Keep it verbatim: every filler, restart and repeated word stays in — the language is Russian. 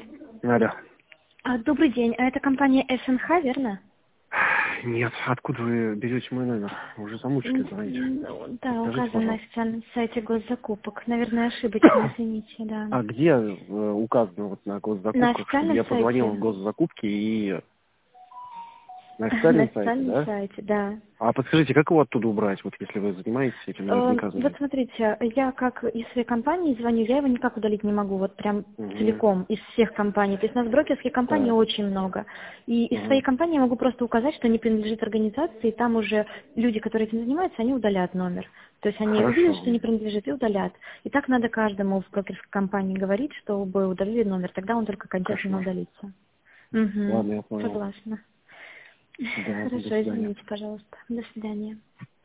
Алло. А, Добрый день, а это компания эс эн ха, верно? Нет, откуда вы берете мой номер? Вы уже замучили М, звонить. м, Да, Скажите, указан на пожалуйста. официальном сайте госзакупок. Наверное, ошибочно, извините, да. А где э, указано вот на На госзакупках, чтобы официальном я позвонил в сайте? госзакупки и на На официальном сайте, официальном да? сайте, да. А подскажите, как его оттуда убрать, вот если вы занимаетесь этим, Э, наверняка Вот знаете. смотрите, я как из своей компании звоню, я его никак удалить не могу, вот прям Угу. целиком, из всех компаний. То есть у нас брокерских компаний Так. очень много. И из своей Угу. компании я могу просто указать, что не принадлежит организации, и там уже люди, которые этим занимаются, они удалят номер. То есть они увидят, Хорошо. что не принадлежит, и удалят. И так надо каждому в брокерской компании говорить, чтобы удалили номер, тогда он только окончательно Кошмар. удалится. Угу, Ладно, я понял. согласна. Да, до Хорошо, свидания. извините, пожалуйста. До свидания.